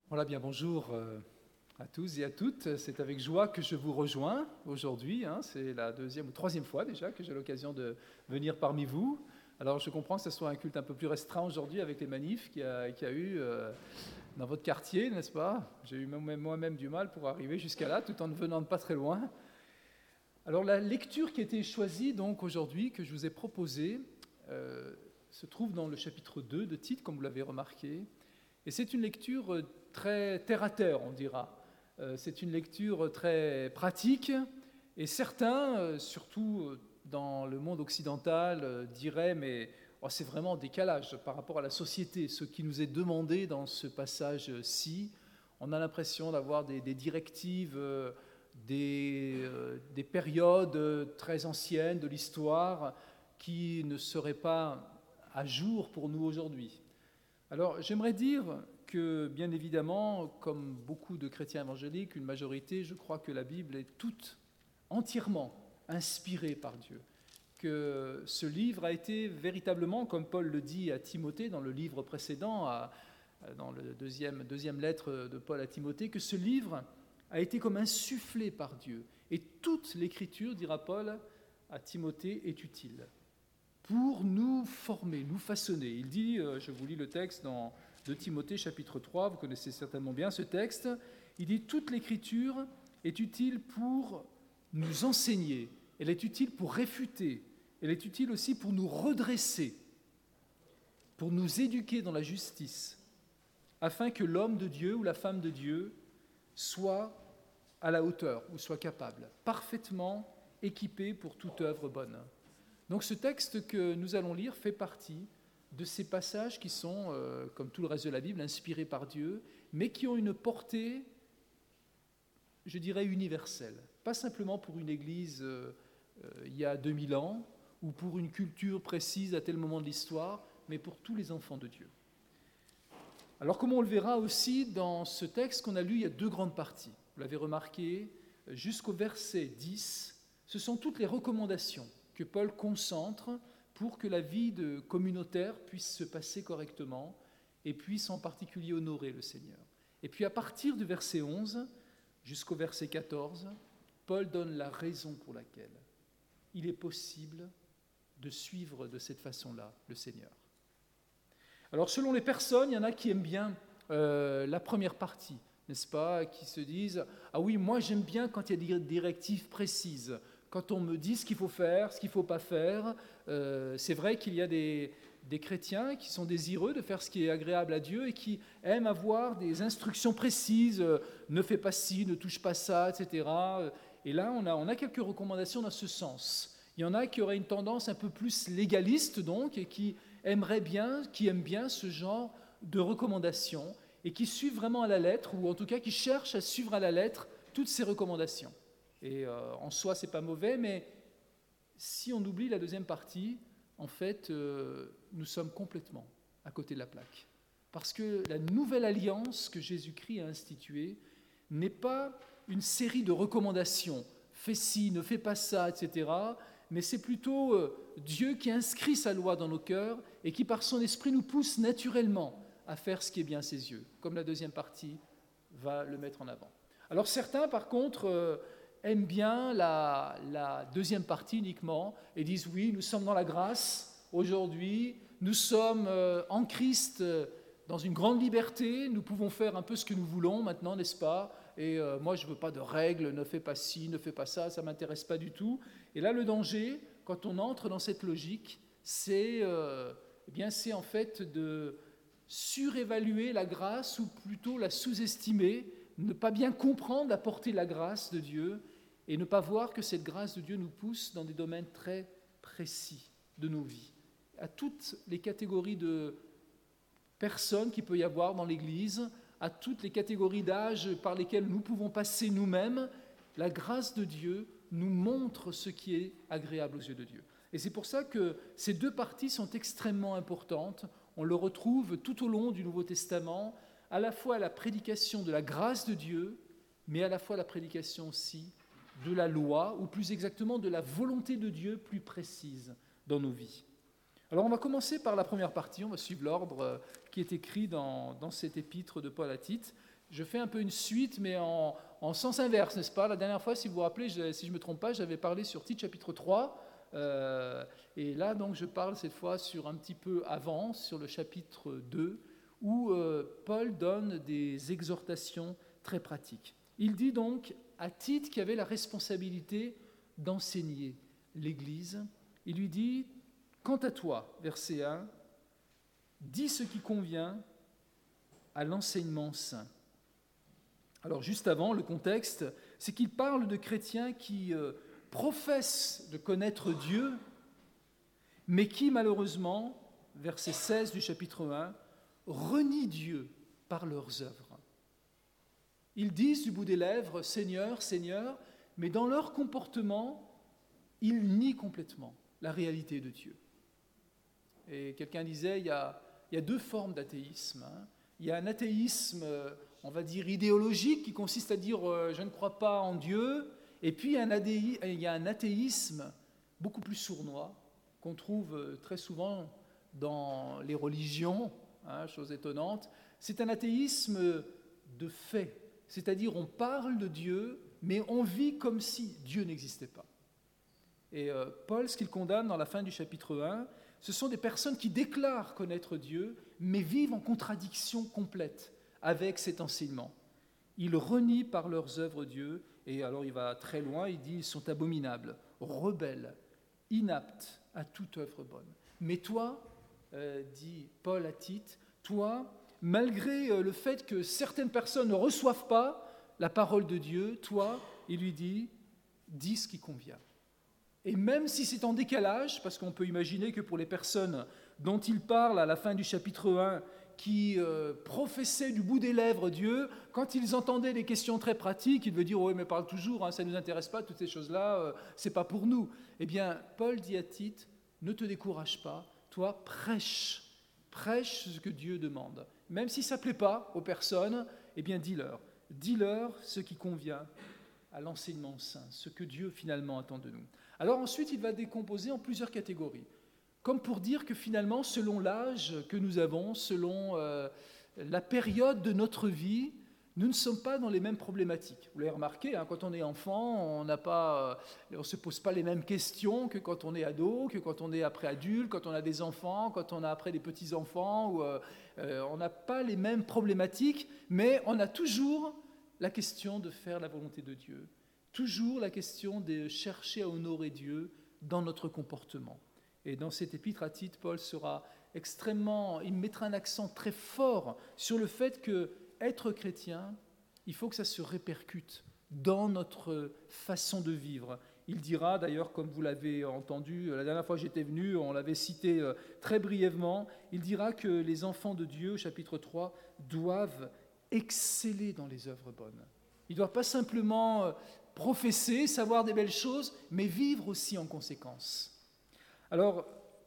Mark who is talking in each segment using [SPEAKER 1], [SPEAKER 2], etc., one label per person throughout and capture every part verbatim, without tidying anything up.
[SPEAKER 1] Voilà, bien bonjour euh, à tous et à toutes. C'est avec joie que je vous rejoins aujourd'hui. Hein. C'est la deuxième ou troisième fois déjà que j'ai l'occasion de venir parmi vous. Alors je comprends que ce soit un culte un peu plus restreint aujourd'hui avec les manifs qu'il y a, qu'il y a eu euh, dans votre quartier, n'est-ce pas? J'ai eu moi-même, moi-même du mal pour arriver jusqu'à là, tout en ne venant de pas très loin. Alors la lecture qui a été choisie donc aujourd'hui, que je vous ai proposée, euh, se trouve dans le chapitre deux de Tite, comme vous l'avez remarqué. Et c'est une lecture très terre-à-terre, on dira. Euh, c'est une lecture très pratique, et certains, euh, surtout dans le monde occidental, euh, diraient, mais oh, c'est vraiment en décalage par rapport à la société, ce qui nous est demandé dans ce passage-ci. On a l'impression d'avoir des, des directives, euh, des, euh, des périodes très anciennes de l'histoire qui ne seraient pas à jour pour nous aujourd'hui. Alors, j'aimerais dire que, bien évidemment, comme beaucoup de chrétiens évangéliques, une majorité, je crois que la Bible est toute entièrement inspirée par Dieu, que ce livre a été véritablement, comme Paul le dit à Timothée dans le livre précédent, à, dans la deuxième, deuxième lettre de Paul à Timothée, que ce livre a été comme insufflé par Dieu. Et toute l'écriture, dira Paul à Timothée, est utile pour nous former, nous façonner. Il dit, je vous lis le texte dans de Timothée chapitre trois, vous connaissez certainement bien ce texte, il dit « Toute l'écriture est utile pour nous enseigner, elle est utile pour réfuter, elle est utile aussi pour nous redresser, pour nous éduquer dans la justice, afin que l'homme de Dieu ou la femme de Dieu soit à la hauteur ou soit capable, parfaitement équipé pour toute œuvre bonne. » Donc ce texte que nous allons lire fait partie de ces passages qui sont, euh, comme tout le reste de la Bible, inspirés par Dieu, mais qui ont une portée, je dirais, universelle. Pas simplement pour une église euh, euh, il y a deux mille ans, ou pour une culture précise à tel moment de l'histoire, mais pour tous les enfants de Dieu. Alors comme on le verra aussi dans ce texte qu'on a lu, il y a deux grandes parties. Vous l'avez remarqué, jusqu'au verset dix, ce sont toutes les recommandations que Paul concentre pour que la vie de communautaire puisse se passer correctement et puisse en particulier honorer le Seigneur. Et puis à partir du verset onze jusqu'au verset quatorze, Paul donne la raison pour laquelle il est possible de suivre de cette façon-là le Seigneur. Alors selon les personnes, il y en a qui aiment bien euh, la première partie, n'est-ce pas, qui se disent « Ah oui, moi j'aime bien quand il y a des directives précises ». Quand on me dit ce qu'il faut faire, ce qu'il ne faut pas faire, euh, c'est vrai qu'il y a des, des chrétiens qui sont désireux de faire ce qui est agréable à Dieu et qui aiment avoir des instructions précises, euh, ne fais pas ci, ne touche pas ça, et cetera. Et là, on a, on a quelques recommandations dans ce sens. Il y en a qui auraient une tendance un peu plus légaliste, donc, et qui aimeraient bien, qui aiment bien ce genre de recommandations et qui suivent vraiment à la lettre, ou en tout cas qui cherchent à suivre à la lettre toutes ces recommandations. Et euh, en soi, ce n'est pas mauvais, mais si on oublie la deuxième partie, en fait, euh, nous sommes complètement à côté de la plaque. Parce que la nouvelle alliance que Jésus-Christ a instituée n'est pas une série de recommandations, fais ci, ne fais pas ça, et cetera, mais c'est plutôt euh, Dieu qui inscrit sa loi dans nos cœurs et qui, par son esprit, nous pousse naturellement à faire ce qui est bien à ses yeux, comme la deuxième partie va le mettre en avant. Alors certains, par contre, euh, aiment bien la, la deuxième partie uniquement et disent oui, nous sommes dans la grâce aujourd'hui, nous sommes euh, en Christ euh, dans une grande liberté, nous pouvons faire un peu ce que nous voulons maintenant, n'est-ce pas? Et euh, moi je ne veux pas de règles, ne fais pas ci, ne fais pas ça, ça ne m'intéresse pas du tout. Et là le danger, quand on entre dans cette logique, c'est, euh, eh bien, c'est en fait de surévaluer la grâce ou plutôt la sous-estimer, ne pas bien comprendre la portée de la grâce de Dieu et ne pas voir que cette grâce de Dieu nous pousse dans des domaines très précis de nos vies, à toutes les catégories de personnes qu'il peut y avoir dans l'Église, à toutes les catégories d'âge par lesquelles nous pouvons passer nous-mêmes. La grâce de Dieu nous montre ce qui est agréable aux yeux de Dieu. Et c'est pour ça que ces deux parties sont extrêmement importantes. On le retrouve tout au long du Nouveau Testament, à la fois la prédication de la grâce de Dieu, mais à la fois la prédication aussi de la loi, ou plus exactement de la volonté de Dieu plus précise dans nos vies. Alors on va commencer par la première partie, on va suivre l'ordre qui est écrit dans, dans cette épître de Paul à Tite, Je fais un peu une suite, mais en, en sens inverse, n'est-ce pas? La dernière fois, si vous vous rappelez, je, si je ne me trompe pas, j'avais parlé sur Tite chapitre trois, euh, et là, donc, je parle cette fois sur un petit peu avant, sur le chapitre deux, où euh, Paul donne des exhortations très pratiques. Il dit donc à Tite qui avait la responsabilité d'enseigner l'Église, il lui dit, « Quant à toi, verset un, dis ce qui convient à l'enseignement saint. » Alors juste avant, le contexte, c'est qu'il parle de chrétiens qui euh, professent de connaître Dieu, mais qui malheureusement, verset seize du chapitre un, renient Dieu par leurs œuvres. Ils disent du bout des lèvres « Seigneur, Seigneur », mais dans leur comportement, ils nient complètement la réalité de Dieu. Et quelqu'un disait, il y a, il y a deux formes d'athéisme. Hein. Il y a un athéisme, on va dire, idéologique, qui consiste à dire euh, « je ne crois pas en Dieu », et puis un adéi, il y a un athéisme beaucoup plus sournois, qu'on trouve très souvent dans les religions, hein, chose étonnante. C'est un athéisme de fait, c'est-à-dire on parle de Dieu, mais on vit comme si Dieu n'existait pas. Et euh, Paul, ce qu'il condamne dans la fin du chapitre un, ce sont des personnes qui déclarent connaître Dieu, mais vivent en contradiction complète avec cet enseignement. Ils renient par leurs œuvres Dieu, et alors il va très loin, il dit ils sont abominables, rebelles, inaptes à toute œuvre bonne. Mais toi, euh, dit Paul à Tite, toi, malgré euh, le fait que certaines personnes ne reçoivent pas la parole de Dieu, toi, il lui dit, dis ce qui convient. Et même si c'est en décalage, parce qu'on peut imaginer que pour les personnes dont il parle à la fin du chapitre un, qui euh, professaient du bout des lèvres Dieu, quand ils entendaient des questions très pratiques, ils devaient dire « oui, mais parle toujours, hein, ça ne nous intéresse pas, toutes ces choses-là, euh, c'est pas pour nous ». Eh bien, Paul dit à Tite, ne te décourage pas, toi, prêche, prêche ce que Dieu demande. Même si ça ne plaît pas aux personnes, eh bien, dis-leur, dis-leur ce qui convient à l'enseignement saint, ce que Dieu finalement attend de nous. Alors ensuite, il va décomposer en plusieurs catégories, comme pour dire que finalement, selon l'âge que nous avons, selon euh, la période de notre vie, nous ne sommes pas dans les mêmes problématiques. Vous l'avez remarqué, hein, quand on est enfant, on n'a pas, euh, on ne se pose pas les mêmes questions que quand on est ado, que quand on est après adulte, quand on a des enfants, quand on a après des petits-enfants. Ou, euh, euh, on n'a pas les mêmes problématiques, mais on a toujours la question de faire la volonté de Dieu, toujours la question de chercher à honorer Dieu dans notre comportement. Et dans cet épître à Tite, Paul sera extrêmement, il mettra un accent très fort sur le fait que être chrétien, il faut que ça se répercute dans notre façon de vivre. Il dira d'ailleurs, comme vous l'avez entendu, la dernière fois que j'étais venu, on l'avait cité très brièvement, il dira que les enfants de Dieu, au chapitre trois, doivent exceller dans les œuvres bonnes. Ils ne doivent pas simplement professer, savoir des belles choses, mais vivre aussi en conséquence. Alors,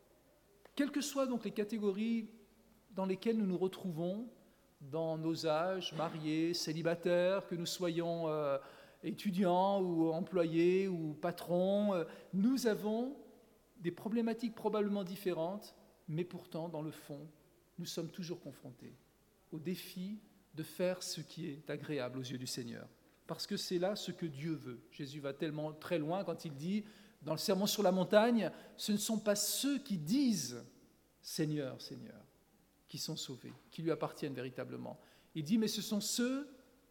[SPEAKER 1] quelles que soient donc les catégories dans lesquelles nous nous retrouvons, dans nos âges, mariés, célibataires, que nous soyons euh, étudiants ou employés ou patrons, euh, nous avons des problématiques probablement différentes, mais pourtant, dans le fond, nous sommes toujours confrontés au défi de faire ce qui est agréable aux yeux du Seigneur. Parce que c'est là ce que Dieu veut. Jésus va tellement très loin quand il dit, dans le Sermon sur la montagne, ce ne sont pas ceux qui disent « Seigneur, Seigneur », qui sont sauvés, qui lui appartiennent véritablement. Il dit, mais ce sont ceux,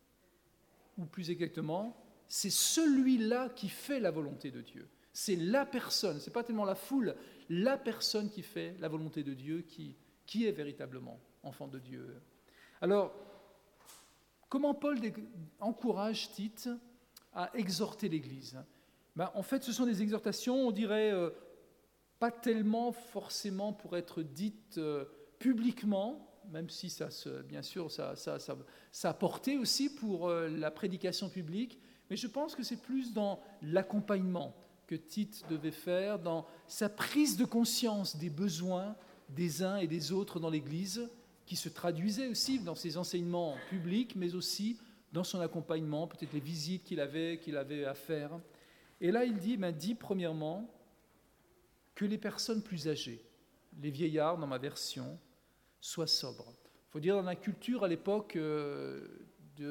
[SPEAKER 1] ou plus exactement, c'est celui-là qui fait la volonté de Dieu. C'est la personne, ce n'est pas tellement la foule, la personne qui fait la volonté de Dieu, qui, qui est véritablement enfant de Dieu. Alors, comment Paul encourage Tite à exhorter l'Église ? Ben, en fait, ce sont des exhortations, on dirait, euh, pas tellement forcément pour être dites euh, publiquement, même si ça, se, bien sûr, ça, ça, ça, ça a porté aussi pour euh, la prédication publique, mais je pense que c'est plus dans l'accompagnement que Tite devait faire, dans sa prise de conscience des besoins des uns et des autres dans l'Église, qui se traduisait aussi dans ses enseignements publics, mais aussi dans son accompagnement, peut-être les visites qu'il avait, qu'il avait à faire. Et là, il dit, ben, dit premièrement, que les personnes plus âgées, les vieillards dans ma version, soient sobres. Il faut dire, dans la culture à l'époque euh, de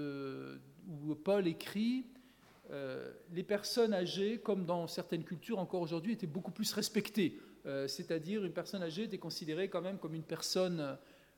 [SPEAKER 1] Paul écrit, euh, les personnes âgées, comme dans certaines cultures encore aujourd'hui, étaient beaucoup plus respectées. Euh, c'est-à-dire une personne âgée était considérée quand même comme une personne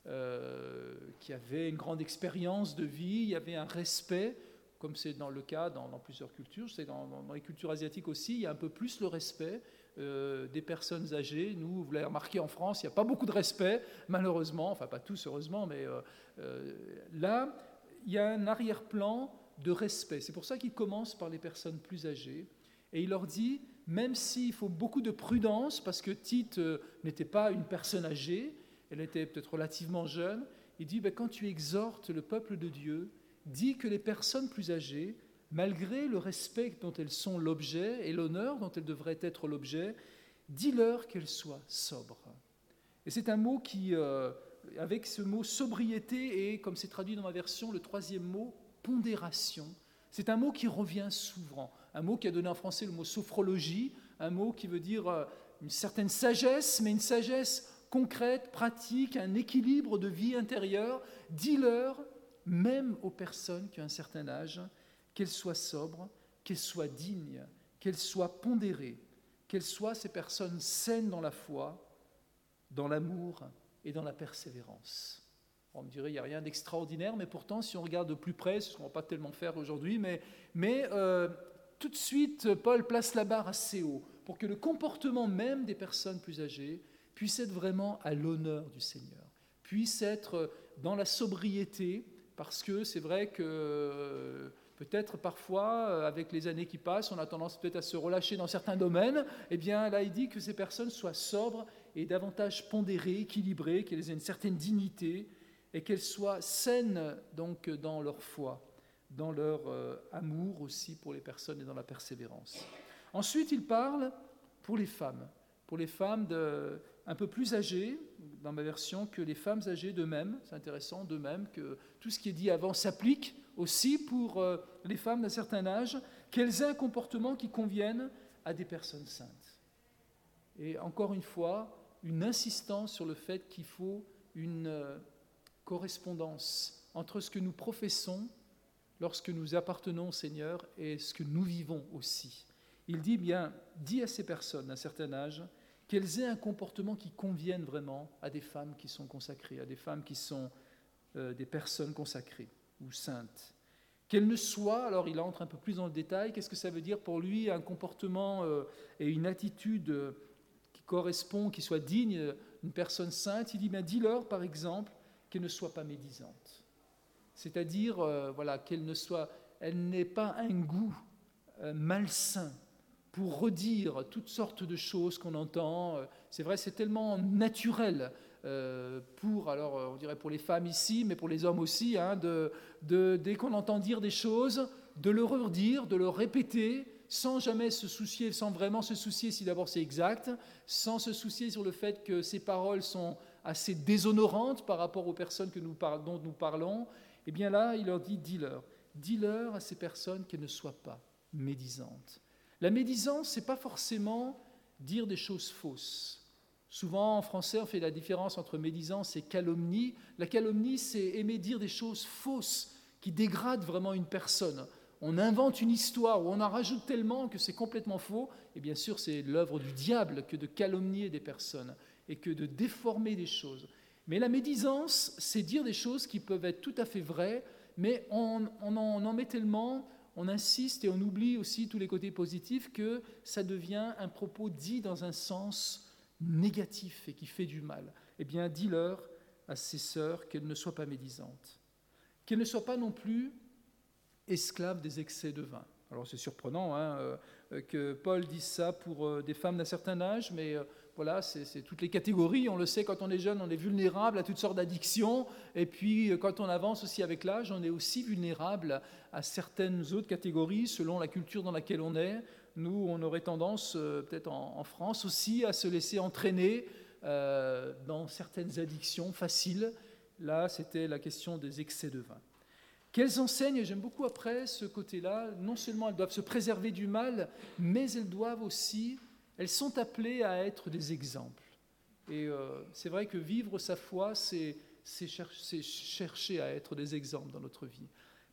[SPEAKER 1] euh, qui avait une grande expérience de vie, il y avait un respect, comme c'est dans le cas dans, dans plusieurs cultures. Je sais dans, dans, dans les cultures asiatiques aussi, il y a un peu plus le respect euh, des personnes âgées. Nous, vous l'avez remarqué en France, il n'y a pas beaucoup de respect, malheureusement, enfin pas tous heureusement, mais euh, euh, là, il y a un arrière-plan de respect. C'est pour ça qu'il commence par les personnes plus âgées, et il leur dit, même s'il faut beaucoup de prudence, parce que Tite euh, n'était pas une personne âgée, elle était peut-être relativement jeune, il dit, ben, quand tu exhortes le peuple de Dieu, dis que les personnes plus âgées, malgré le respect dont elles sont l'objet et l'honneur dont elles devraient être l'objet, dis-leur qu'elles soient sobres. Et c'est un mot qui, euh, avec ce mot sobriété, et comme c'est traduit dans ma version, le troisième mot, pondération, c'est un mot qui revient souvent, un mot qui a donné en français le mot sophrologie, un mot qui veut dire une certaine sagesse, mais une sagesse concrète, pratique, un équilibre de vie intérieure. Dis-leur, même aux personnes qui ont un certain âge, qu'elles soient sobres, qu'elles soient dignes, qu'elles soient pondérées, qu'elles soient ces personnes saines dans la foi, dans l'amour et dans la persévérance. On me dirait, il n'y a rien d'extraordinaire, mais pourtant, si on regarde de plus près, ce qu'on ne va pas tellement faire aujourd'hui, mais, mais euh, tout de suite, Paul place la barre assez haut pour que le comportement même des personnes plus âgées puisse être vraiment à l'honneur du Seigneur, puisse être dans la sobriété, parce que c'est vrai que euh, peut-être parfois, avec les années qui passent, on a tendance peut-être à se relâcher dans certains domaines. Eh bien, là, il dit que ces personnes soient sobres et davantage pondérées, équilibrées, qu'elles aient une certaine dignité, et qu'elles soient saines donc dans leur foi, dans leur euh, amour aussi pour les personnes et dans la persévérance. Ensuite, il parle pour les femmes, pour les femmes de, un peu plus âgées, dans ma version, que les femmes âgées d'eux-mêmes. C'est intéressant, d'eux-mêmes, que tout ce qui est dit avant s'applique aussi pour euh, les femmes d'un certain âge, qu'elles aient un comportement qui convienne à des personnes saintes. Et encore une fois, une insistance sur le fait qu'il faut une euh, correspondance entre ce que nous professons lorsque nous appartenons au Seigneur et ce que nous vivons aussi. Il dit bien, dit à ces personnes d'un certain âge qu'elles aient un comportement qui convienne vraiment à des femmes qui sont consacrées, à des femmes qui sont euh, des personnes consacrées ou saintes. Qu'elles ne soient, alors il entre un peu plus dans le détail, qu'est-ce que ça veut dire pour lui, un comportement euh, et une attitude euh, qui correspond, qui soit digne d'une personne sainte. Il dit, bien, dis-leur par exemple qu'elle ne soit pas médisante. C'est-à-dire, euh, voilà, qu'elle ne soit, elle n'ait pas un goût euh, malsain pour redire toutes sortes de choses qu'on entend. C'est vrai, c'est tellement naturel euh, pour, alors on dirait pour les femmes ici, mais pour les hommes aussi, hein, de, de, dès qu'on entend dire des choses, de le redire, de le répéter, sans jamais se soucier, sans vraiment se soucier si d'abord c'est exact, sans se soucier sur le fait que ces paroles sont assez déshonorantes par rapport aux personnes que nous par, dont nous parlons. Et bien là, il leur dit, dis-leur, dis-leur à ces personnes qu'elles ne soient pas médisantes. La médisance, ce n'est pas forcément dire des choses fausses. Souvent, en français, on fait la différence entre médisance et calomnie. La calomnie, c'est aimer dire des choses fausses qui dégradent vraiment une personne. On invente une histoire où on en rajoute tellement que c'est complètement faux. Et bien sûr, c'est l'œuvre du diable que de calomnier des personnes et que de déformer des choses. Mais la médisance, c'est dire des choses qui peuvent être tout à fait vraies, mais on, on, en, on en met tellement, on insiste et on oublie aussi tous les côtés positifs que ça devient un propos dit dans un sens négatif et qui fait du mal. Eh bien, dis-leur à ces sœurs qu'elles ne soient pas médisantes, qu'elles ne soient pas non plus esclaves des excès de vin. Alors c'est surprenant hein, euh, que Paul dise ça pour euh, des femmes d'un certain âge, mais euh, voilà, c'est, c'est toutes les catégories. On le sait, quand on est jeune, on est vulnérable à toutes sortes d'addictions, et puis euh, quand on avance aussi avec l'âge, on est aussi vulnérable à certaines autres catégories selon la culture dans laquelle on est. Nous, on aurait tendance, euh, peut-être en, en France aussi, à se laisser entraîner euh, dans certaines addictions faciles. Là, c'était la question des excès de vin. Qu'elles enseignent, et j'aime beaucoup après ce côté-là, non seulement elles doivent se préserver du mal, mais elles doivent aussi, elles sont appelées à être des exemples. Et euh, c'est vrai que vivre sa foi, c'est, c'est, cher- c'est chercher à être des exemples dans notre vie.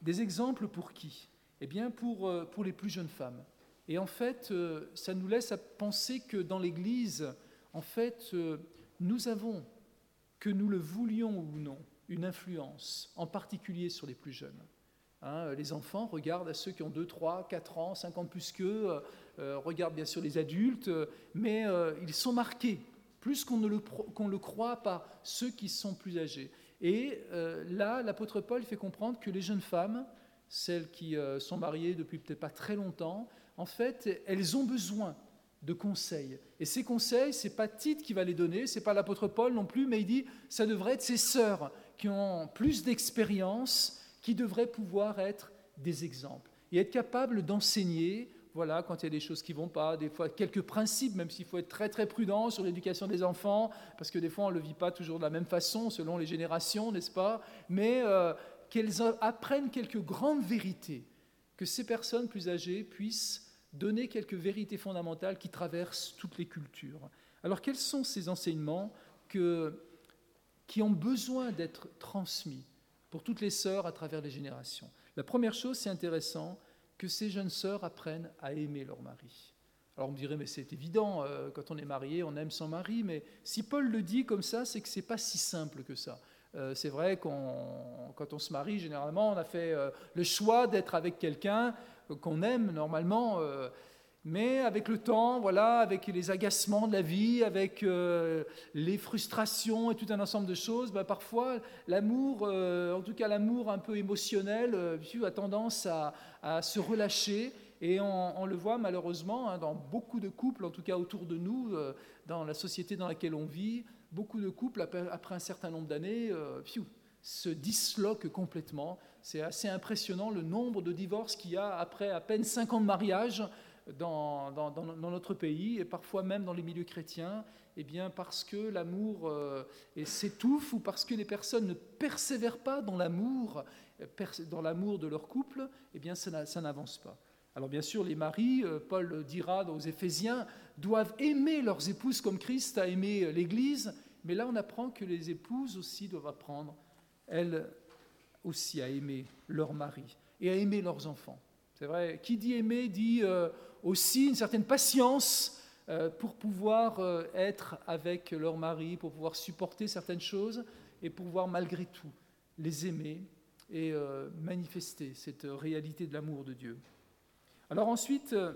[SPEAKER 1] Des exemples pour qui ? Eh bien, pour, euh, pour les plus jeunes femmes. Et en fait, euh, ça nous laisse à penser que dans l'Église, en fait, euh, nous avons, que nous le voulions ou non, une influence, en particulier sur les plus jeunes. Hein, les enfants regardent à ceux qui ont deux, trois, quatre ans, cinq ans de plus qu'eux, euh, regardent bien sûr les adultes, mais euh, ils sont marqués, plus qu'on ne le, qu'on le croit, par ceux qui sont plus âgés. Et euh, là, l'apôtre Paul fait comprendre que les jeunes femmes, celles qui euh, sont mariées depuis peut-être pas très longtemps, en fait, elles ont besoin de conseils. Et ces conseils, ce n'est pas Tite qui va les donner, ce n'est pas l'apôtre Paul non plus, mais il dit ça devrait être ses sœurs qui ont plus d'expérience, qui devraient pouvoir être des exemples et être capables d'enseigner, voilà, quand il y a des choses qui ne vont pas, des fois quelques principes, même s'il faut être très très prudent sur l'éducation des enfants, parce que des fois on ne le vit pas toujours de la même façon selon les générations, n'est-ce pas ? Mais euh, qu'elles apprennent quelques grandes vérités, que ces personnes plus âgées puissent donner quelques vérités fondamentales qui traversent toutes les cultures. Alors quels sont ces enseignements que, qui ont besoin d'être transmis pour toutes les sœurs à travers les générations ? La première chose, c'est intéressant, que ces jeunes sœurs apprennent à aimer leur mari. Alors on me dirait, mais c'est évident, euh, quand on est marié, on aime son mari, mais si Paul le dit comme ça, c'est que ce n'est pas si simple que ça. Euh, c'est vrai qu'on, quand on se marie, généralement, on a fait euh, le choix d'être avec quelqu'un euh, qu'on aime normalement, euh, mais avec le temps, voilà, avec les agacements de la vie, avec euh, les frustrations et tout un ensemble de choses, bah, parfois l'amour, euh, en tout cas l'amour un peu émotionnel, euh, a tendance à, à se relâcher. Et on, on le voit malheureusement hein, dans beaucoup de couples, en tout cas autour de nous, euh, dans la société dans laquelle on vit, beaucoup de couples, après, après un certain nombre d'années, euh, pfiou, se disloquent complètement. C'est assez impressionnant le nombre de divorces qu'il y a après à peine cinq ans de mariage dans, dans, dans, dans notre pays, et parfois même dans les milieux chrétiens, eh bien parce que l'amour euh, s'étouffe, ou parce que les personnes ne persévèrent pas dans l'amour, dans l'amour de leur couple, eh bien ça, ça n'avance pas. Alors bien sûr, les maris, Paul dira aux Éphésiens, doivent aimer leurs épouses comme Christ a aimé l'Église, mais là on apprend que les épouses aussi doivent apprendre, elles aussi, à aimer leur mari et à aimer leurs enfants. C'est vrai, qui dit aimer dit euh, aussi une certaine patience euh, pour pouvoir euh, être avec leur mari, pour pouvoir supporter certaines choses et pour pouvoir malgré tout les aimer et euh, manifester cette réalité de l'amour de Dieu. Alors ensuite, euh,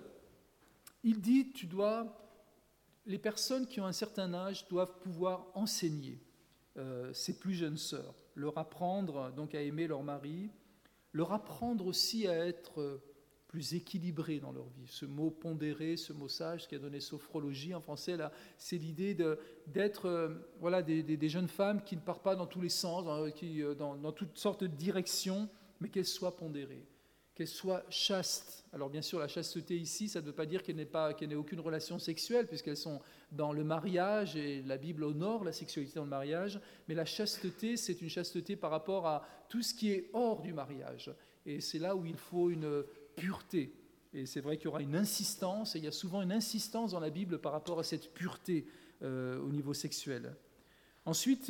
[SPEAKER 1] il dit, tu dois, les personnes qui ont un certain âge doivent pouvoir enseigner euh, ces plus jeunes sœurs, leur apprendre donc à aimer leur mari, leur apprendre aussi à être plus équilibrés dans leur vie. Ce mot pondéré, ce mot sage qui a donné sophrologie en français, là, c'est l'idée de, d'être euh, voilà, des, des, des jeunes femmes qui ne partent pas dans tous les sens, dans, qui, dans, dans toutes sortes de directions, mais qu'elles soient pondérées, qu'elles soient chastes. Alors bien sûr, la chasteté ici, ça ne veut pas dire qu'elle n'ait pas, qu'elle n'ait aucune relation sexuelle, puisqu'elles sont dans le mariage, et la Bible honore la sexualité dans le mariage, mais la chasteté, c'est une chasteté par rapport à tout ce qui est hors du mariage. Et c'est là où il faut une pureté. Et c'est vrai qu'il y aura une insistance, et il y a souvent une insistance dans la Bible par rapport à cette pureté euh, au niveau sexuel. Ensuite,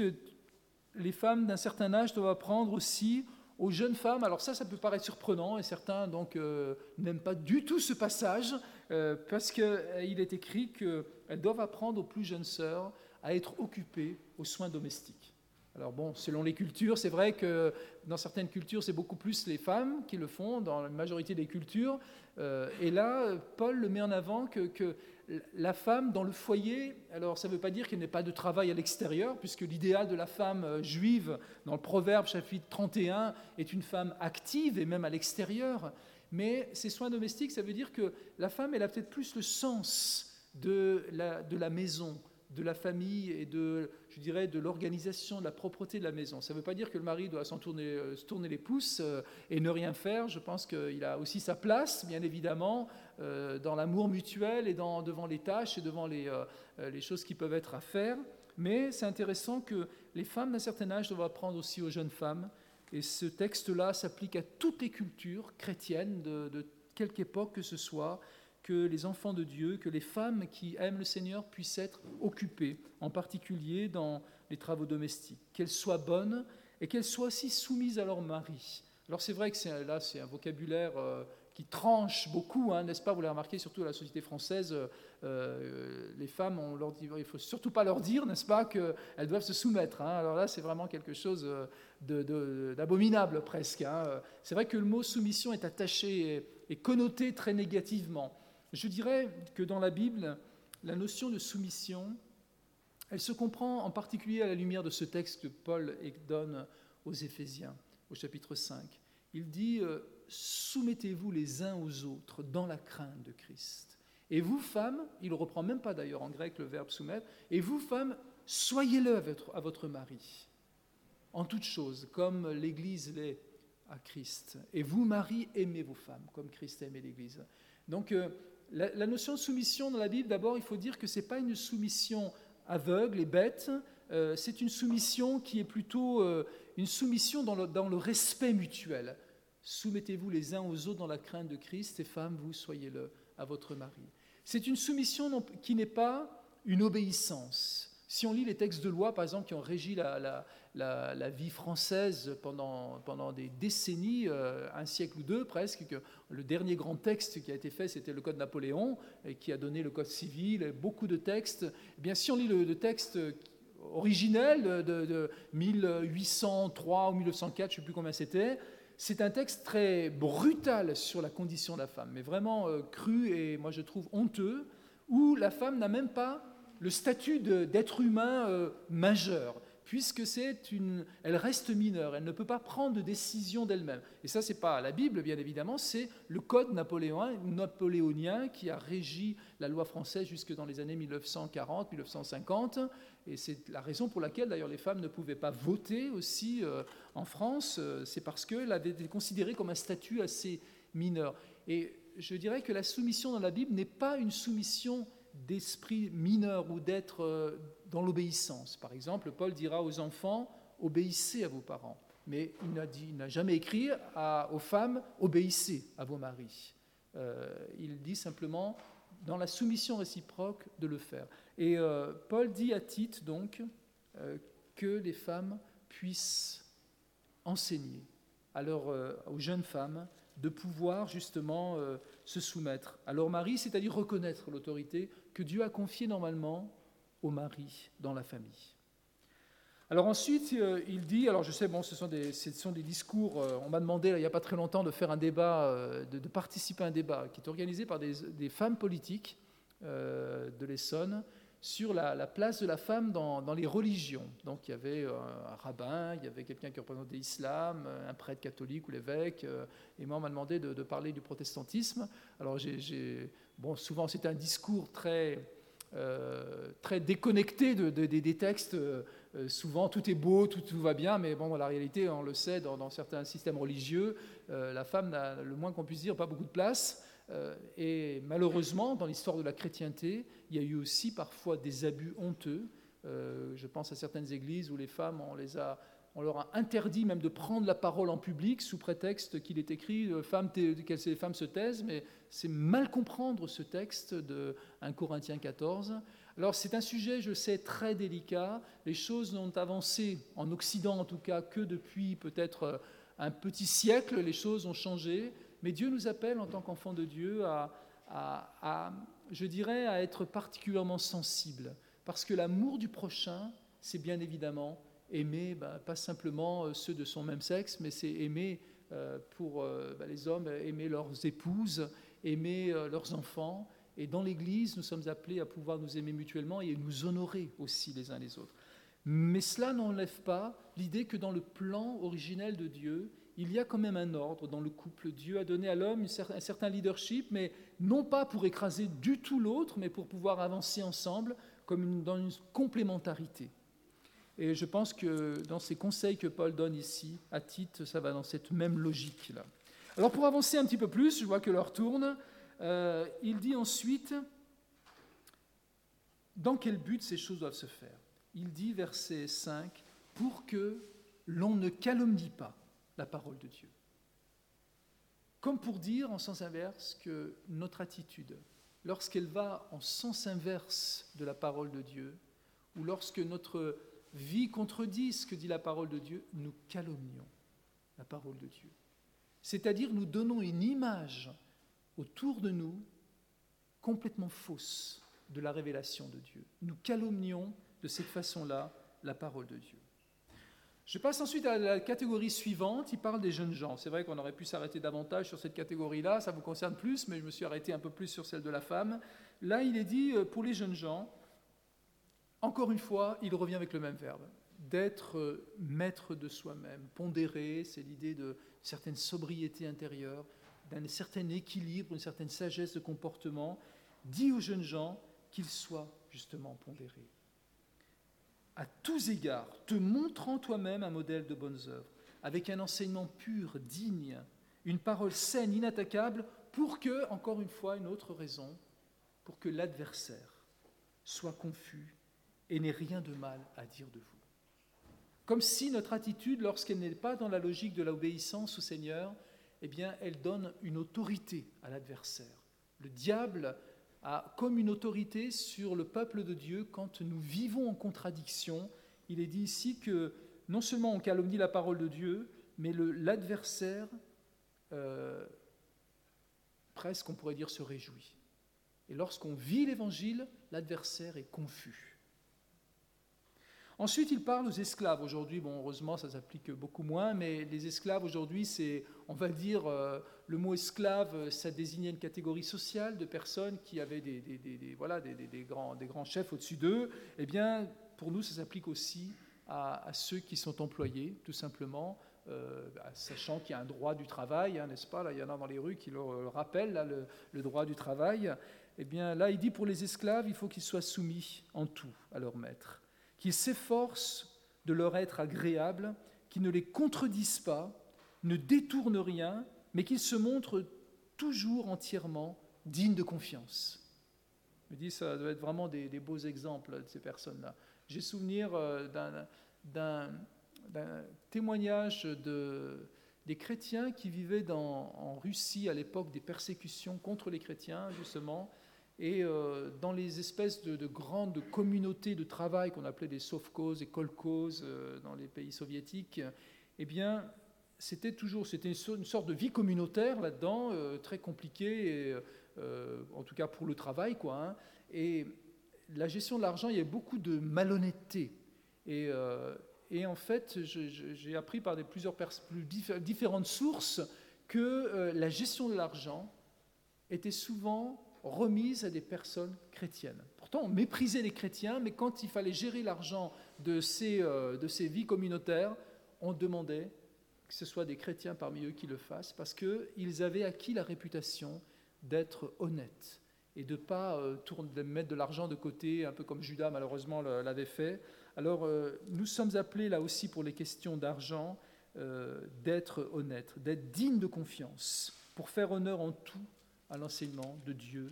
[SPEAKER 1] les femmes d'un certain âge doivent apprendre aussi aux jeunes femmes, alors ça, ça peut paraître surprenant, et certains donc euh, n'aiment pas du tout ce passage, euh, parce qu'il euh, est écrit qu'elles doivent apprendre aux plus jeunes sœurs à être occupées aux soins domestiques. Alors bon, selon les cultures, c'est vrai que dans certaines cultures, c'est beaucoup plus les femmes qui le font, dans la majorité des cultures. Euh, et là, Paul le met en avant que, que la femme dans le foyer, alors ça ne veut pas dire qu'il n'y ait pas de travail à l'extérieur, puisque l'idéal de la femme juive, dans le Proverbe chapitre trente et un, est une femme active et même à l'extérieur. Mais ces soins domestiques, ça veut dire que la femme, elle a peut-être plus le sens de la, de la maison, de la famille et de, je dirais, de l'organisation, de la propreté de la maison. Ça ne veut pas dire que le mari doit s'en tourner, euh, se tourner les pouces euh, et ne rien faire. Je pense qu'il a aussi sa place, bien évidemment, euh, dans l'amour mutuel et dans, devant les tâches et devant les, euh, les choses qui peuvent être à faire. Mais c'est intéressant que les femmes d'un certain âge doivent apprendre aussi aux jeunes femmes. Et ce texte-là s'applique à toutes les cultures chrétiennes, de, de quelque époque que ce soit, que les enfants de Dieu, que les femmes qui aiment le Seigneur puissent être occupées, en particulier dans les travaux domestiques, qu'elles soient bonnes et qu'elles soient aussi soumises à leur mari. Alors c'est vrai que c'est, là, c'est un vocabulaire euh, qui tranche beaucoup, hein, n'est-ce pas? Vous l'avez remarqué, surtout dans la société française, euh, les femmes, on leur dit, il ne faut surtout pas leur dire, n'est-ce pas, qu'elles doivent se soumettre. Hein. Alors là, c'est vraiment quelque chose de, de, d'abominable presque. Hein. C'est vrai que le mot soumission est attaché et, et connoté très négativement. Je dirais que dans la Bible, la notion de soumission, elle se comprend en particulier à la lumière de ce texte que Paul donne aux Éphésiens, au chapitre cinq. Il dit euh, « Soumettez-vous les uns aux autres dans la crainte de Christ. Et vous, femmes, il ne reprend même pas d'ailleurs en grec le verbe soumettre, et vous, femmes, soyez-le à votre, à votre mari, en toutes choses, comme l'Église l'est à Christ. Et vous, maris, aimez vos femmes, comme Christ a aimé l'Église. » Donc, euh, la, la notion de soumission dans la Bible, d'abord, il faut dire que ce n'est pas une soumission aveugle et bête, euh, c'est une soumission qui est plutôt euh, une soumission dans le, dans le respect mutuel. Soumettez-vous les uns aux autres dans la crainte de Christ, et femmes, vous, soyez-le à votre mari. C'est une soumission non, qui n'est pas une obéissance. Si on lit les textes de loi, par exemple, qui ont régi la, la, la, la vie française pendant, pendant des décennies, euh, un siècle ou deux presque, que le dernier grand texte qui a été fait, c'était le Code Napoléon, et qui a donné le Code civil, et beaucoup de textes. Eh bien, si on lit le, le texte originel de, de, de mille huit cent trois ou mille neuf cent quatre, je ne sais plus combien c'était, c'est un texte très brutal sur la condition de la femme, mais vraiment euh, cru et, moi, je trouve honteux, où la femme n'a même pas le statut de, d'être humain euh, majeur, puisque c'est une, elle reste mineure, elle ne peut pas prendre de décision d'elle-même. Et ça, ce n'est pas la Bible, bien évidemment, c'est le code napoléonien, napoléonien qui a régi la loi française jusque dans les années mille neuf cent quarante, mille neuf cent cinquante, et c'est la raison pour laquelle, d'ailleurs, les femmes ne pouvaient pas voter aussi euh, en France, euh, c'est parce qu'elle avait été considérée comme un statut assez mineur. Et je dirais que la soumission dans la Bible n'est pas une soumission d'esprit mineur ou d'être dans l'obéissance. Par exemple, Paul dira aux enfants « obéissez à vos parents ». Mais il n'a, dit, il n'a jamais écrit à, aux femmes « obéissez à vos maris euh, ». Il dit simplement dans la soumission réciproque de le faire. Et euh, Paul dit à Tite donc euh, que les femmes puissent enseigner à leur, euh, aux jeunes femmes de pouvoir justement euh, se soumettre à leur mari, c'est-à-dire reconnaître l'autorité que Dieu a confiée normalement au mari dans la famille. Alors ensuite, euh, il dit, alors je sais, bon, ce sont des, ce sont des discours, euh, on m'a demandé là, il n'y a pas très longtemps de faire un débat, euh, de, de participer à un débat qui est organisé par des, des femmes politiques euh, de l'Essonne, sur la, la place de la femme dans, dans les religions. Donc il y avait euh, un rabbin, il y avait quelqu'un qui représentait l'islam, un prêtre catholique ou l'évêque, euh, et moi on m'a demandé de, de parler du protestantisme. Alors j'ai, j'ai, bon, souvent c'était un discours très, euh, très déconnecté de, de, de, des textes. Euh, souvent tout est beau, tout, tout va bien, mais bon, la réalité, on le sait, dans, dans certains systèmes religieux, euh, la femme n'a, le moins qu'on puisse dire, pas beaucoup de place. Euh, et malheureusement, dans l'histoire de la chrétienté, il y a eu aussi parfois des abus honteux. Euh, je pense à certaines églises où les femmes, on, les a, on leur a interdit même de prendre la parole en public sous prétexte qu'il est écrit euh, « femme, que les femmes se taisent », mais c'est mal comprendre ce texte de premier Corinthiens quatorze. Alors c'est un sujet, je sais, très délicat. Les choses n'ont avancé, en Occident en tout cas, que depuis peut-être un petit siècle, les choses ont changé. Mais Dieu nous appelle, en tant qu'enfants de Dieu, à, à, à, je dirais, à être particulièrement sensibles. Parce que l'amour du prochain, c'est bien évidemment aimer, ben, pas simplement ceux de son même sexe, mais c'est aimer euh, pour euh, ben, les hommes, aimer leurs épouses, aimer euh, leurs enfants. Et dans l'Église, nous sommes appelés à pouvoir nous aimer mutuellement et nous honorer aussi les uns les autres. Mais cela n'enlève pas l'idée que dans le plan originel de Dieu, il y a quand même un ordre dans le couple. Dieu a donné à l'homme un certain leadership, mais non pas pour écraser du tout l'autre, mais pour pouvoir avancer ensemble comme une, dans une complémentarité. Et je pense que dans ces conseils que Paul donne ici, à Tite, ça va dans cette même logique-là. Alors pour avancer un petit peu plus, je vois que l'heure tourne, euh, il dit ensuite, dans quel but ces choses doivent se faire ? Il dit, verset cinq, « Pour que l'on ne calomnie pas la parole de Dieu. » Comme pour dire, en sens inverse, que notre attitude, lorsqu'elle va en sens inverse de la parole de Dieu, ou lorsque notre vie contredit ce que dit la parole de Dieu, nous calomnions la parole de Dieu. C'est-à-dire, nous donnons une image autour de nous complètement fausse de la révélation de Dieu. Nous calomnions de cette façon-là la parole de Dieu. Je passe ensuite à la catégorie suivante, il parle des jeunes gens. C'est vrai qu'on aurait pu s'arrêter davantage sur cette catégorie-là, ça vous concerne plus, mais je me suis arrêté un peu plus sur celle de la femme. Là, il est dit, pour les jeunes gens, encore une fois, il revient avec le même verbe, d'être maître de soi-même, pondéré, c'est l'idée d'une certaine sobriété intérieure, d'un certain équilibre, une certaine sagesse de comportement, dit aux jeunes gens qu'ils soient justement pondérés. À tous égards, te montrant toi-même un modèle de bonnes œuvres, avec un enseignement pur, digne, une parole saine, inattaquable, pour que, encore une fois, une autre raison, pour que l'adversaire soit confus et n'ait rien de mal à dire de vous. Comme si notre attitude, lorsqu'elle n'est pas dans la logique de l'obéissance au Seigneur, eh bien, elle donne une autorité à l'adversaire. Le diable a comme une autorité sur le peuple de Dieu quand nous vivons en contradiction. Il est dit ici que non seulement on calomnie la parole de Dieu, mais le, l'adversaire, euh, presque on pourrait dire, se réjouit. Et lorsqu'on vit l'Évangile, l'adversaire est confus. Ensuite, il parle aux esclaves. Aujourd'hui, bon, heureusement, ça s'applique beaucoup moins, mais les esclaves, aujourd'hui, c'est, on va dire, euh, le mot esclave, ça désignait une catégorie sociale de personnes qui avaient des, des, des, des, voilà, des, des, des, grands, des grands chefs au-dessus d'eux. Eh bien, pour nous, ça s'applique aussi à, à ceux qui sont employés, tout simplement, euh, sachant qu'il y a un droit du travail, hein, n'est-ce pas? Là, il y en a dans les rues qui le, le rappellent, là, le, le droit du travail. Eh bien, là, il dit pour les esclaves, il faut qu'ils soient soumis en tout à leur maître, qu'ils s'efforcent de leur être agréables, qu'ils ne les contredisent pas, ne détournent rien, mais qu'ils se montrent toujours entièrement dignes de confiance. Je me dis, ça doit être vraiment des, des beaux exemples de ces personnes-là. J'ai souvenir euh, d'un, d'un, d'un témoignage de, des chrétiens qui vivaient dans, en Russie à l'époque des persécutions contre les chrétiens, justement, et euh, dans les espèces de, de grandes communautés de travail qu'on appelait des sovkhozes et kolkhozes euh, dans les pays soviétiques, eh bien, c'était toujours c'était une sorte de vie communautaire là-dedans, euh, très compliquée, et, euh, en tout cas pour le travail, quoi. Hein. Et la gestion de l'argent, il y a beaucoup de malhonnêteté. Et, euh, et en fait, je, je, j'ai appris par des, plusieurs pers- plus diff- différentes sources que euh, la gestion de l'argent était souvent remise à des personnes chrétiennes. Pourtant, on méprisait les chrétiens, mais quand il fallait gérer l'argent de ces, euh, de ces vies communautaires, on demandait que ce soit des chrétiens parmi eux qui le fassent, parce qu'ils avaient acquis la réputation d'être honnêtes et de ne pas euh, tourner, de mettre de l'argent de côté, un peu comme Judas malheureusement l'avait fait. Alors, euh, nous sommes appelés là aussi pour les questions d'argent, euh, d'être honnêtes, d'être dignes de confiance, pour faire honneur en tout à l'enseignement de Dieu,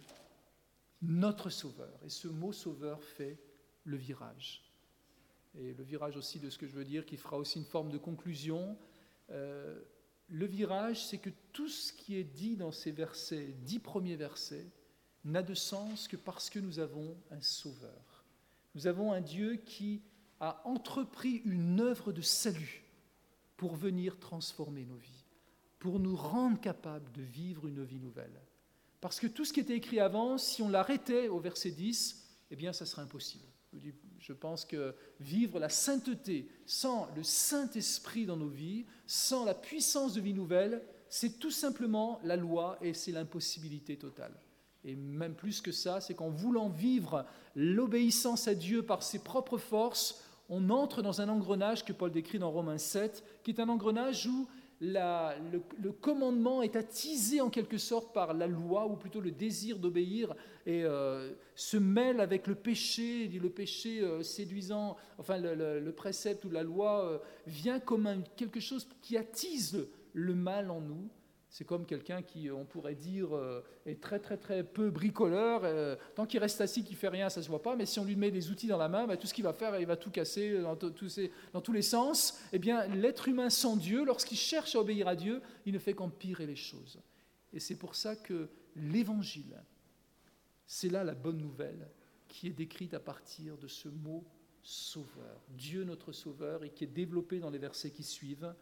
[SPEAKER 1] notre Sauveur. Et ce mot Sauveur fait le virage. Et le virage aussi de ce que je veux dire, qui fera aussi une forme de conclusion. Euh, le virage, c'est que tout ce qui est dit dans ces versets, dix premiers versets, n'a de sens que parce que nous avons un Sauveur. Nous avons un Dieu qui a entrepris une œuvre de salut pour venir transformer nos vies, pour nous rendre capables de vivre une vie nouvelle. Parce que tout ce qui était écrit avant, si on l'arrêtait au verset dix, eh bien, ça serait impossible. Je pense que vivre la sainteté sans le Saint-Esprit dans nos vies, sans la puissance de vie nouvelle, c'est tout simplement la loi et c'est l'impossibilité totale. Et même plus que ça, c'est qu'en voulant vivre l'obéissance à Dieu par ses propres forces, on entre dans un engrenage que Paul décrit dans Romains sept, qui est un engrenage où La, le, le commandement est attisé en quelque sorte par la loi, ou plutôt le désir d'obéir, et euh, se mêle avec le péché, le péché euh, séduisant, enfin le, le, le précepte ou la loi euh, vient comme un, quelque chose qui attise le, le mal en nous. C'est comme quelqu'un qui, on pourrait dire, euh, est très très très peu bricoleur. Euh, tant qu'il reste assis, qu'il ne fait rien, ça ne se voit pas. Mais si on lui met des outils dans la main, bah, tout ce qu'il va faire, il va tout casser dans, t- tous, ces, dans tous les sens. Eh bien, l'être humain sans Dieu, lorsqu'il cherche à obéir à Dieu, il ne fait qu'empirer les choses. Et c'est pour ça que l'Évangile, c'est là la bonne nouvelle qui est décrite à partir de ce mot « sauveur ». Dieu notre sauveur, et qui est développé dans les versets qui suivent,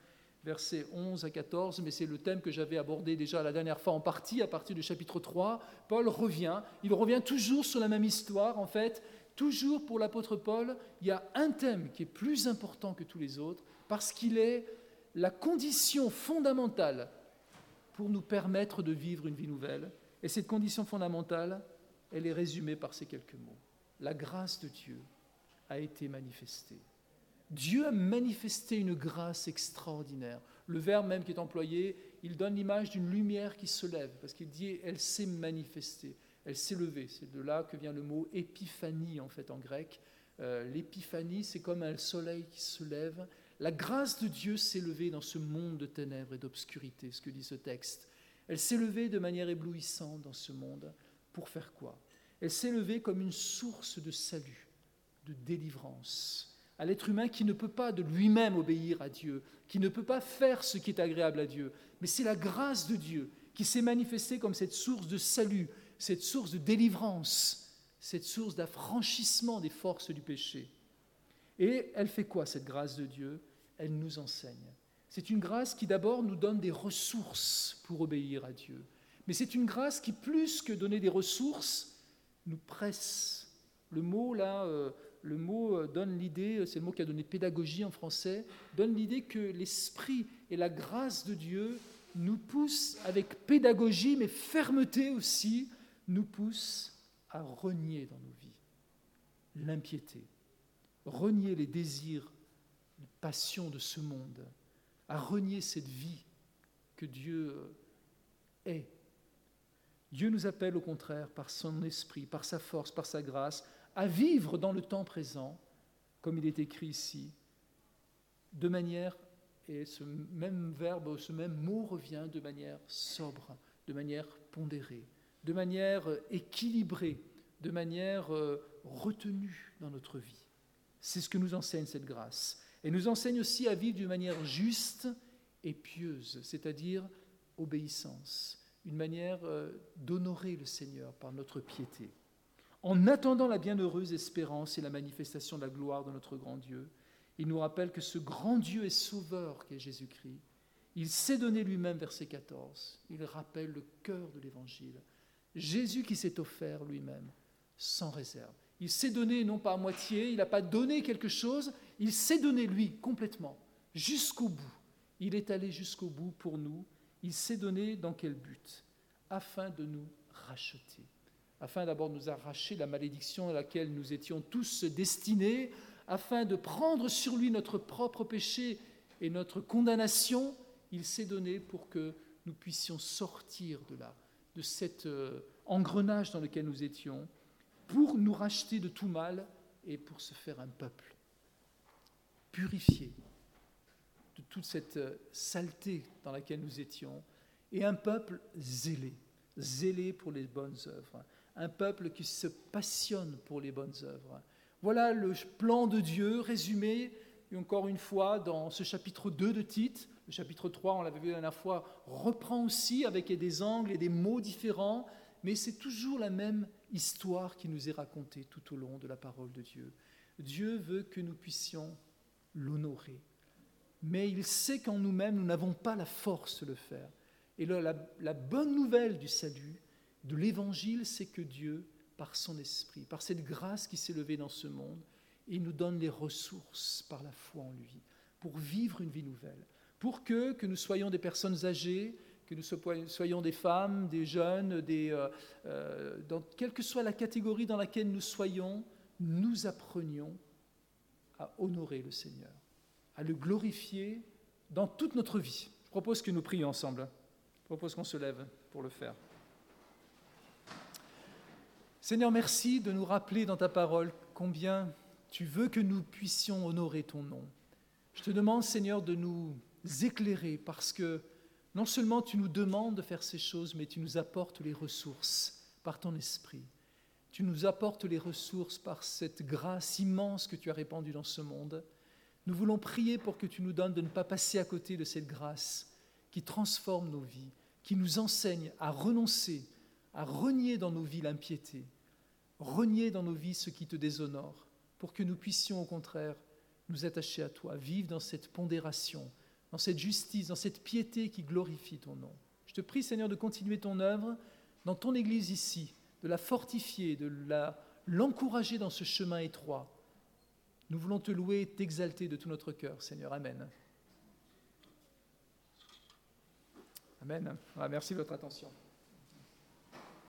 [SPEAKER 1] versets onze à quatorze, mais c'est le thème que j'avais abordé déjà la dernière fois en partie, à partir du chapitre trois. Paul revient, il revient toujours sur la même histoire, en fait. Toujours pour l'apôtre Paul, il y a un thème qui est plus important que tous les autres, parce qu'il est la condition fondamentale pour nous permettre de vivre une vie nouvelle. Et cette condition fondamentale, elle est résumée par ces quelques mots. La grâce de Dieu a été manifestée. Dieu a manifesté une grâce extraordinaire. Le verbe même qui est employé, il donne l'image d'une lumière qui se lève, parce qu'il dit « elle s'est manifestée ». Elle s'est levée, c'est de là que vient le mot épiphanie en fait en grec. Euh, l'épiphanie, c'est comme un soleil qui se lève. La grâce de Dieu s'est levée dans ce monde de ténèbres et d'obscurité, ce que dit ce texte. Elle s'est levée de manière éblouissante dans ce monde. Pour faire quoi? Elle s'est levée comme une source de salut, de délivrance, à l'être humain qui ne peut pas de lui-même obéir à Dieu, qui ne peut pas faire ce qui est agréable à Dieu. Mais c'est la grâce de Dieu qui s'est manifestée comme cette source de salut, cette source de délivrance, cette source d'affranchissement des forces du péché. Et elle fait quoi, cette grâce de Dieu? Elle nous enseigne. C'est une grâce qui d'abord nous donne des ressources pour obéir à Dieu. Mais c'est une grâce qui, plus que donner des ressources, nous presse. Le mot là, euh, le mot donne l'idée, c'est le mot qui a donné pédagogie en français, donne l'idée que l'esprit et la grâce de Dieu nous poussent avec pédagogie, mais fermeté aussi, nous pousse à renier dans nos vies l'impiété, renier les désirs, les passions de ce monde, à renier cette vie que Dieu est. Dieu nous appelle au contraire par son esprit, par sa force, par sa grâce, à vivre dans le temps présent, comme il est écrit ici, de manière, et ce même verbe, ce même mot revient de manière sobre, de manière pondérée, de manière équilibrée, de manière retenue dans notre vie. C'est ce que nous enseigne cette grâce. Et nous enseigne aussi à vivre d'une manière juste et pieuse, c'est-à-dire obéissance, une manière d'honorer le Seigneur par notre piété. En attendant la bienheureuse espérance et la manifestation de la gloire de notre grand Dieu, il nous rappelle que ce grand Dieu et sauveur qu'est Jésus-Christ, il s'est donné lui-même, verset quatorze, il rappelle le cœur de l'Évangile. Jésus qui s'est offert lui-même, sans réserve. Il s'est donné non pas à moitié, il n'a pas donné quelque chose, il s'est donné lui complètement, jusqu'au bout. Il est allé jusqu'au bout pour nous. Il s'est donné dans quel but? Afin de nous racheter. Afin d'abord de nous arracher la malédiction à laquelle nous étions tous destinés, afin de prendre sur lui notre propre péché et notre condamnation, il s'est donné pour que nous puissions sortir de là, de cet euh, engrenage dans lequel nous étions, pour nous racheter de tout mal et pour se faire un peuple purifié de toute cette euh, saleté dans laquelle nous étions, et un peuple zélé, zélé pour les bonnes œuvres, un peuple qui se passionne pour les bonnes œuvres. Voilà le plan de Dieu résumé, encore une fois, dans ce chapitre deux de Tite. Le chapitre trois, on l'avait vu la dernière fois, reprend aussi avec des angles et des mots différents, mais c'est toujours la même histoire qui nous est racontée tout au long de la parole de Dieu. Dieu veut que nous puissions l'honorer, mais il sait qu'en nous-mêmes, nous n'avons pas la force de le faire. Et la, la, la bonne nouvelle du salut, de l'Évangile, c'est que Dieu, par son esprit, par cette grâce qui s'est levée dans ce monde, il nous donne les ressources par la foi en lui, pour vivre une vie nouvelle, pour que, que nous soyons des personnes âgées, que nous soyons des femmes, des jeunes, des, euh, euh, dans, quelle que soit la catégorie dans laquelle nous soyons, nous apprenions à honorer le Seigneur, à le glorifier dans toute notre vie. Je propose que nous prions ensemble. Je propose qu'on se lève pour le faire. Seigneur, merci de nous rappeler dans ta parole combien tu veux que nous puissions honorer ton nom. Je te demande, Seigneur, de nous éclairer parce que non seulement tu nous demandes de faire ces choses, mais tu nous apportes les ressources par ton esprit. Tu nous apportes les ressources par cette grâce immense que tu as répandue dans ce monde. Nous voulons prier pour que tu nous donnes de ne pas passer à côté de cette grâce qui transforme nos vies, qui nous enseigne à renoncer, à renier dans nos vies l'impiété, renier dans nos vies ce qui te déshonore, pour que nous puissions au contraire nous attacher à toi, vivre dans cette pondération, dans cette justice, dans cette piété qui glorifie ton nom. Je te prie, Seigneur, de continuer ton œuvre dans ton Église ici, de la fortifier, de la, l'encourager dans ce chemin étroit. Nous voulons te louer et t'exalter de tout notre cœur, Seigneur. Amen. Amen. Ah, merci de votre attention.